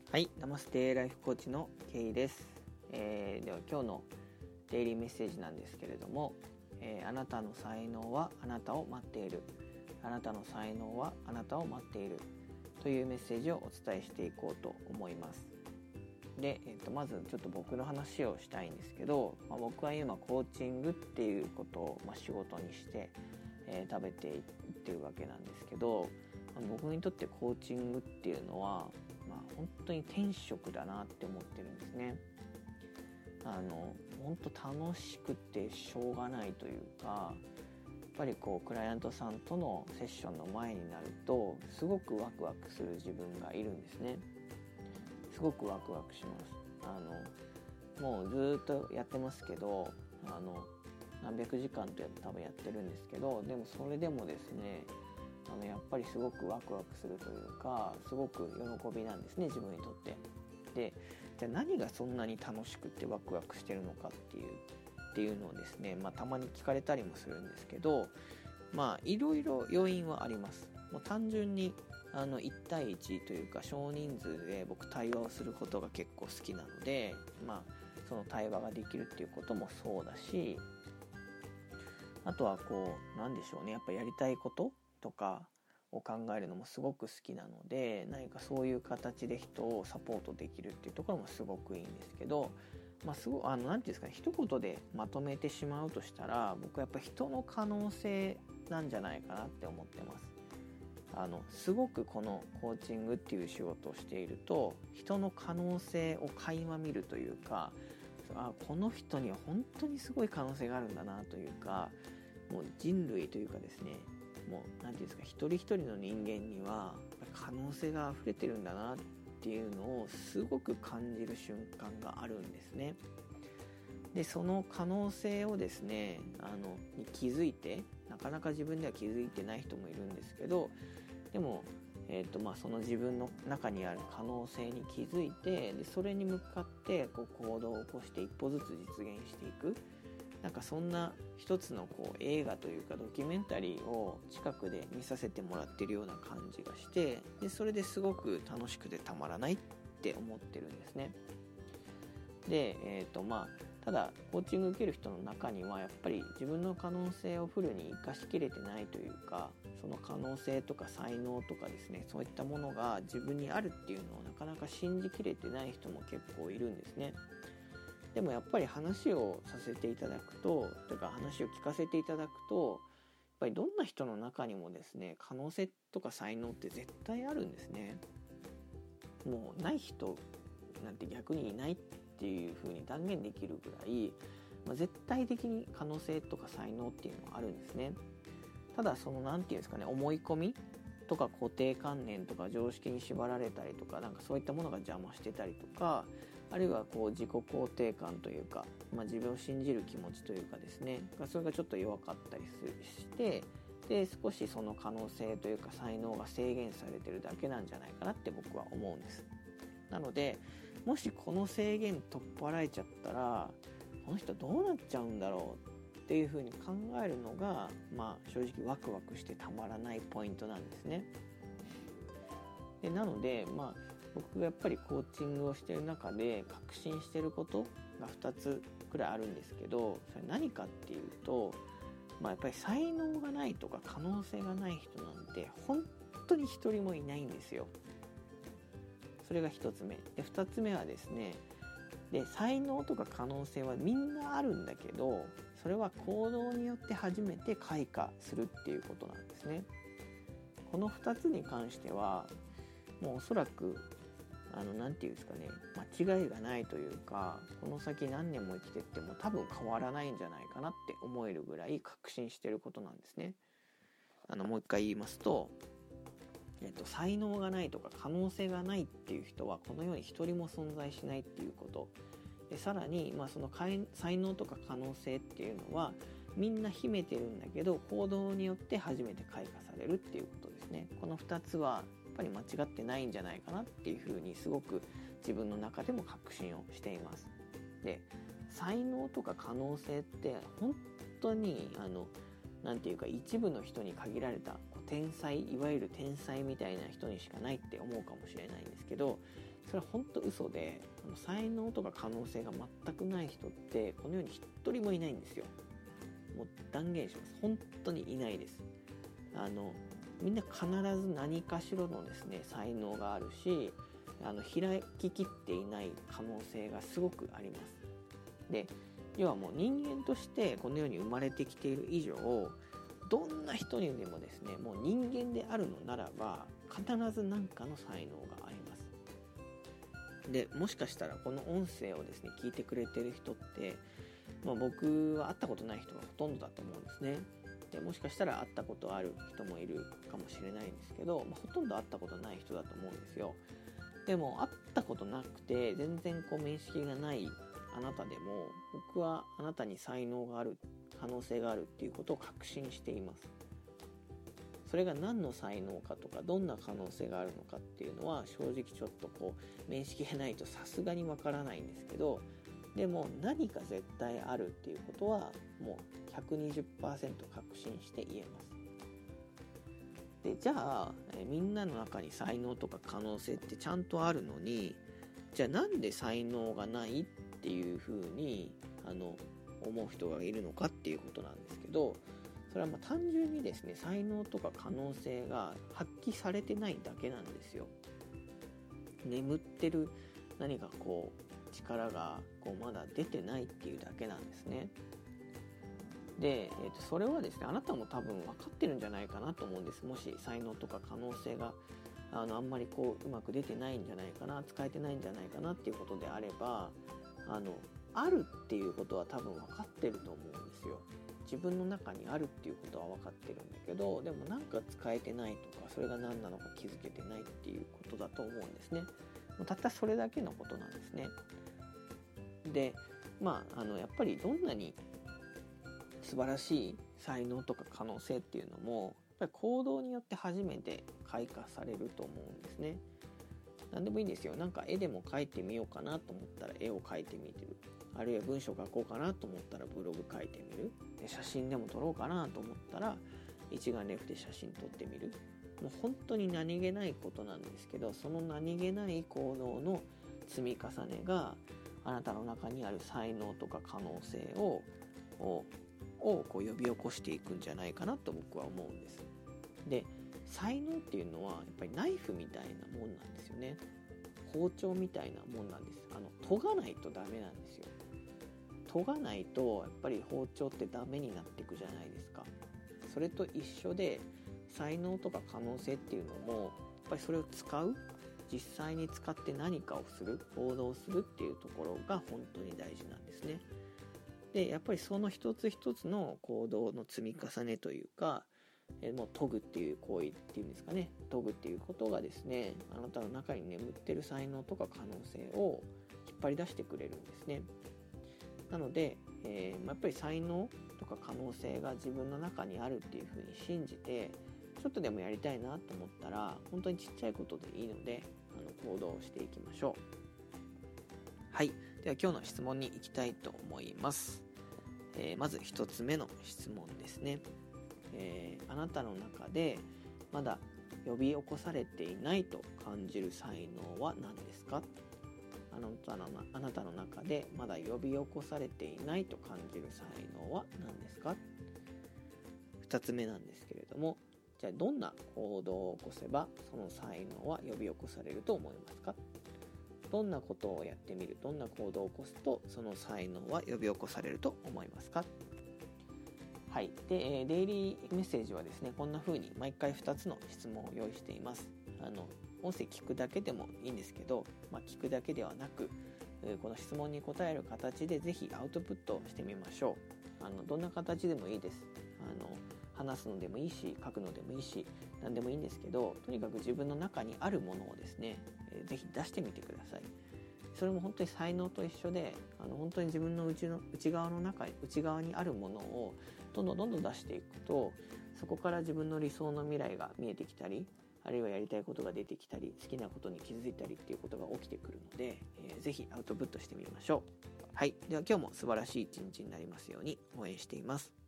はい、ナマステライフコーチのケイです。では今日のデイリーメッセージなんですけれども、あなたの才能はあなたを待っている、あなたの才能はあなたを待っているというメッセージをお伝えしていこうと思います。で、まずちょっと僕の話をしたいんですけど、僕は今コーチングっていうことを、仕事にして、食べていってるわけなんですけど、僕にとってコーチングっていうのは本当に天職だなって思ってるんですね。本当楽しくてしょうがないというか、やっぱりクライアントさんとのセッションの前になるとすごくワクワクする自分がいるんですね。すごくワクワクします。もうずっとやってますけど、何百時間と多分やってるんですけど、でもそれでもですね、やっぱりすごくワクワクするというか、すごく喜びなんですね、自分にとって。で、じゃあ何がそんなに楽しくてワクワクしてるのかっていうのをですね、たまに聞かれたりもするんですけど、いろいろ要因はあります。もう単純に1対1というか少人数で僕対話をすることが結構好きなので、その対話ができるっていうこともそうだし、あとはなんでしょうね、やっぱやりたいこととかを考えるのもすごく好きなので、何かそういう形で人をサポートできるっていうところもすごくいいんですけど、すごいなんていうんですかね、一言でまとめてしまうとしたら、僕はやっぱ人の可能性なんじゃないかなって思ってます。すごくこのコーチングっていう仕事をしていると、人の可能性を垣間見るというか、この人には本当にすごい可能性があるんだなというか、もう人類というかですね、もうなんていうんですか、一人一人の人間には可能性が溢れてるんだなっていうのをすごく感じる瞬間があるんですね。で、その可能性をですね、に気づいて、なかなか自分では気づいてない人もいるんですけど、でもその自分の中にある可能性に気づいて、でそれに向かって行動を起こして一歩ずつ実現していく、なんかそんな一つの映画というかドキュメンタリーを近くで見させてもらってるような感じがして、でそれですごく楽しくてたまらないって思ってるんですね。で、ただコーチング受ける人の中にはやっぱり自分の可能性をフルに生かしきれてないというか、その可能性とか才能とかですね、そういったものが自分にあるっていうのをなかなか信じきれてない人も結構いるんですね。でもやっぱり話をさせていただくとか話を聞かせていただくと、やっぱりどんな人の中にもですね、可能性とか才能って絶対あるんですね。もうない人なんて逆にいないっていう風に断言できるぐらい、絶対的に可能性とか才能っていうのはあるんですね。ただそのなんていうんですかね、思い込みとか固定観念とか常識に縛られたりとか、なんかそういったものが邪魔してたりとか、あるいは自己肯定感というか、自分を信じる気持ちというかですね、それがちょっと弱かったりして、で少しその可能性というか才能が制限されてるだけなんじゃないかなって僕は思うんです。なので、もしこの制限取っ払えちゃったら、この人どうなっちゃうんだろうっていうふうに考えるのが、正直ワクワクしてたまらないポイントなんですね。でなので、僕がやっぱりコーチングをしている中で確信していることが2つくらいあるんですけど、それ何かっていうと、やっぱり才能がないとか可能性がない人なんて本当に一人もいないんですよ。それが1つ目で、2つ目はですね、で才能とか可能性はみんなあるんだけど、それは行動によって初めて開花するっていうことなんですね。この2つに関してはもうおそらくなんていうんですかね、間違いがないというか、この先何年も生きてっても多分変わらないんじゃないかなって思えるぐらい確信していることなんですね。もう一回言いますと、才能がないとか可能性がないっていう人はこの世に一人も存在しないっていうことで、さらに、その才能とか可能性っていうのはみんな秘めてるんだけど、行動によって初めて開花されるっていうことですね。この2つはやっぱり間違ってないんじゃないかなっていうふうにすごく自分の中でも確信をしています。で、才能とか可能性って本当になんていうか一部の人に限られた天才、いわゆる天才みたいな人にしかないって思うかもしれないんですけど、 それは本当嘘で、才能とか可能性が全くない人ってこの世に一人もいないんですよ。もう断言します。本当にいないです。みんな必ず何かしらのですね才能があるし、開ききっていない可能性がすごくあります。で、要はもう人間としてこの世に生まれてきている以上、どんな人にでもですね、もう人間であるのならば必ず何かの才能があります。で、もしかしたらこの音声をですね聞いてくれてる人って、僕は会ったことない人がほとんどだと思うんですね。で、もしかしたら会ったことある人もいるかもしれないんですけど、ほとんど会ったことない人だと思うんですよ。でも会ったことなくて全然面識がないあなたでも、僕はあなたに才能がある、可能性があるっていうことを確信しています。それが何の才能かとかどんな可能性があるのかっていうのは正直ちょっと面識がないとさすがにわからないんですけど、でも何か絶対あるっていうことはもう 120% 確信して言えます。で、じゃあみんなの中に才能とか可能性ってちゃんとあるのに、じゃあなんで才能がないっていうふうに思う人がいるのかっていうことなんですけど、それは単純にですね、才能とか可能性が発揮されてないだけなんですよ。眠ってる何か力がまだ出てないっていうだけなんですね。で、それはですね、あなたも多分分かってるんじゃないかなと思うんです。もし才能とか可能性があんまりうまく出てないんじゃないかな、使えてないんじゃないかなっていうことであれば、あるっていうことは多分分かってると思うんですよ。自分の中にあるっていうことは分かってるんだけど、でもなんか使えてないとか、それが何なのか気づけてないっていうことだと思うんですね。もうたったそれだけのことなんですね。で、やっぱりどんなに素晴らしい才能とか可能性っていうのも、やっぱり行動によって初めて開花されると思うんですね。何でもいいんですよ。なんか絵でも描いてみようかなと思ったら絵を描いてみてる。あるいは文章書こうかなと思ったらブログ書いてみる。で、写真でも撮ろうかなと思ったら一眼レフで写真撮ってみる。もう本当に何気ないことなんですけど、その何気ない行動の積み重ねがあなたの中にある才能とか可能性を呼び起こしていくんじゃないかなと僕は思うんです。で、才能っていうのはやっぱりナイフみたいなもんなんですよね。包丁みたいなもんなんです。研がないとダメなんですよ。研がないとやっぱり包丁ってダメになっていくじゃないですか。それと一緒で、才能とか可能性っていうのもやっぱりそれを使う、実際に使って何かをする、行動するっていうところが本当に大事なんですね。で、やっぱりその一つ一つの行動の積み重ねというか、もう研ぐっていう行為っていうんですかね、研ぐっていうことがですね、あなたの中に眠ってる才能とか可能性を引っ張り出してくれるんですね。なので、やっぱり才能とか可能性が自分の中にあるっていうふうに信じて、ちょっとでもやりたいなと思ったら、本当にちっちゃいことでいいので行動していきましょう。はい、では今日の質問に行きたいと思います。まず1つ目の質問ですね。あなたの中でまだ呼び起こされていないと感じる才能は何ですか？あなたの中でまだ呼び起こされていないと感じる才能は何ですか？2つ目なんですけれども、じゃあどんな行動を起こせばその才能は呼び起こされると思いますか？どんなことをやってみる、どんな行動を起こすとその才能は呼び起こされると思いますか？はい。で、デイリーメッセージはですね、こんな風に毎回2つの質問を用意しています。音声聞くだけでもいいんですけど、聞くだけではなく、この質問に答える形でぜひアウトプットしてみましょう。どんな形でもいいです。話すのでもいいし、書くのでもいいし、何でもいいんですけど、とにかく自分の中にあるものをですね、ぜひ出してみてください。それも本当に才能と一緒で、本当に自分の内側にあるものをどんどん出していくと、そこから自分の理想の未来が見えてきたり、あるいはやりたいことが出てきたり、好きなことに気づいたりっていうことが起きてくるので、ぜひアウトプットしてみましょう。はい。では今日も素晴らしい一日になりますように応援しています。